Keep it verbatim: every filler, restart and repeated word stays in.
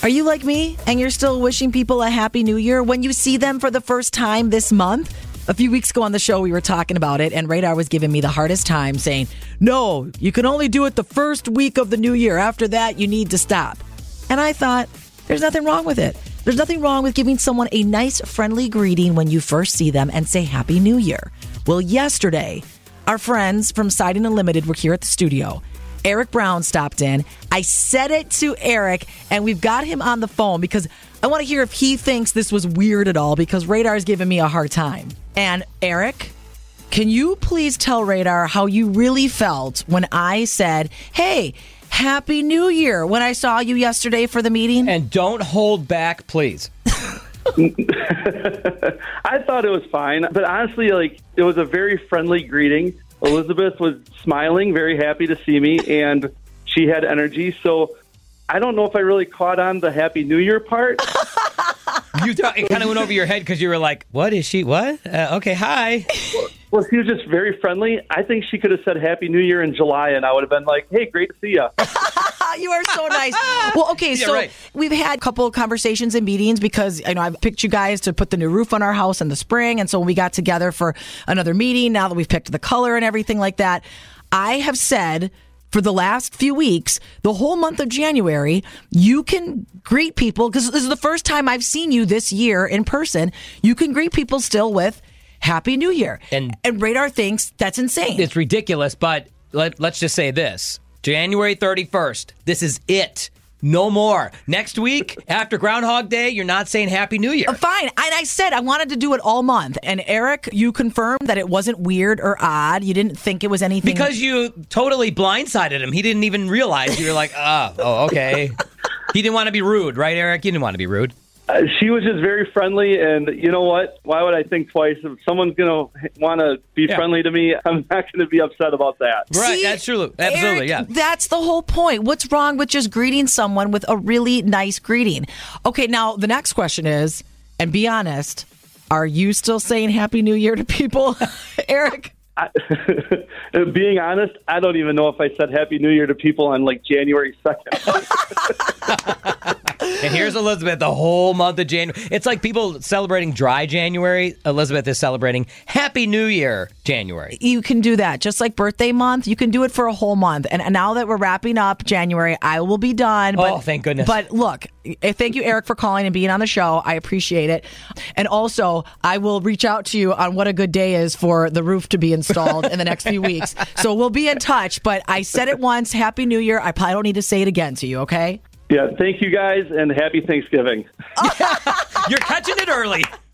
Are you like me and you're still wishing people a happy new year when you see them for the first time this month? A few weeks ago on the show, we were talking about it, and Radar was giving me the hardest time saying, no, you can only do it the first week of the new year. After that, you need to stop. And I thought, there's nothing wrong with it. There's nothing wrong with giving someone a nice, friendly greeting when you first see them and say Happy New Year. Well, yesterday, our friends from Siding Unlimited were here at the studio. Eric Brown stopped in. I said it to Eric, and we've got him on the phone because I want to hear if he thinks this was weird at all, because Radar's giving me a hard time. And Eric, can you please tell Radar how you really felt when I said, hey, Happy New Year, when I saw you yesterday for the meeting? And don't hold back, please. I thought it was fine, but honestly, like, it was a very friendly greeting. Elizabeth was smiling, very happy to see me, and she had energy. So I don't know if I really caught on the Happy New Year part. You th- it kind of went over your head because you were like, what is she? What? Uh, okay, hi. Well, she was just very friendly. I think she could have said Happy New Year in July, and I would have been like, hey, great to see you. You are so nice. Well, okay, Yeah, so right. we've had a couple of conversations and meetings because, you know, I've picked you guys to put the new roof on our house in the spring. And so when we got together for another meeting, now that we've picked the color and everything like that, I have said for the last few weeks, the whole month of January, you can greet people, because this is the first time I've seen you this year in person. You can greet people still with Happy New Year. And, and Radar thinks that's insane. It's ridiculous, but let, let's just say this. January thirty-first, this is it. No more. Next week, after Groundhog Day, you're not saying Happy New Year. Uh, Fine. And I said I wanted to do it all month. And Eric, you confirmed that it wasn't weird or odd. You didn't think it was anything. Because you totally blindsided him. He didn't even realize. You were like, oh, oh, okay. He didn't want to be rude, right, Eric? You didn't want to be rude. Uh, she was just very friendly, and you know what? Why would I think twice? If someone's going to want to be Yeah. friendly to me, I'm not going to be upset about that. Right, See, that's true. Absolutely, Eric, yeah. That's the whole point. What's wrong with just greeting someone with a really nice greeting? Okay, now the next question is, and be honest, are you still saying Happy New Year to people, Eric? I, being honest, I don't even know if I said Happy New Year to people on like January second. And here's Elizabeth the whole month of January. It's like people celebrating dry January. Elizabeth is celebrating Happy New Year January. You can do that. Just like birthday month, you can do it for a whole month. And and now that we're wrapping up January, I will be done. But, Oh, thank goodness. But look, eh, thank you, Eric, for calling and being on the show. I appreciate it. And also, I will reach out to you on what a good day is for the roof to be installed in the next few weeks. So we'll be in touch. But I said it once, Happy New Year. I probably don't need to say it again to you, okay? Yeah, thank you guys, and happy Thanksgiving. You're catching it early.